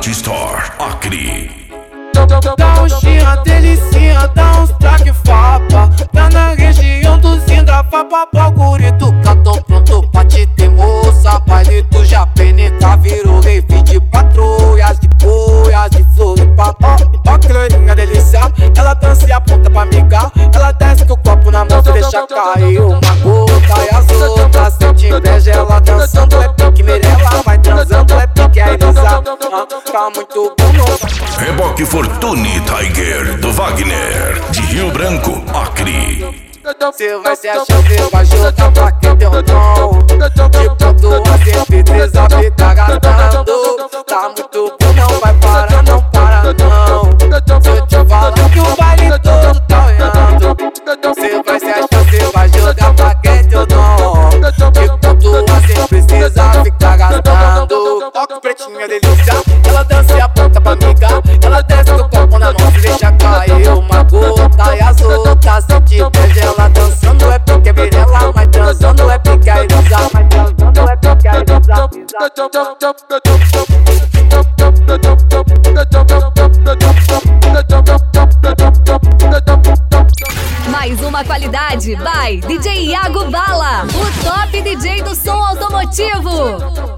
Pirate Store, Acre. Dá um xinha, delicinha, dá uns traque fapa. Tá na região do Zinga, fapa, bagurito. Tô pronto pra te ter, moça. Baile tu já penetra, virou rave de patrulhas, de boias, de Floripa. Ó que loirinha delícia, ela dança e aponta pra migar. Ela desce com o copo na mão, se deixa cair uma gota. E as outras sente inveja, ela dançando. É pique Mirella, vai transando, é pique a Elisa. Tá muito bom, não. Reboque Fortune Tiger do Wagner, de Rio Branco, Acre. Cê vai se achar, cê vai jogar pra quem tem o dom. De pronto a certeza, fica gastando. Tá muito bom, não vai parar, não para não. Se eu te falar que o baile todo tá olhando, cê vai se achar, cê vai jogar pra quem tem o dom. De pronto a certeza, fica gastando. Ó que pretinha delícia, ela dança e aponta pra miga. Ela desce com o copo na mão, se deixa cair uma gota. E as outras sente inveja, ela dançando é pique Mirella, mas transando é pique a Elisa. Mas transando é pique a Elisa. Mais uma qualidade by DJ Iago Bala, o top DJ do som automotivo.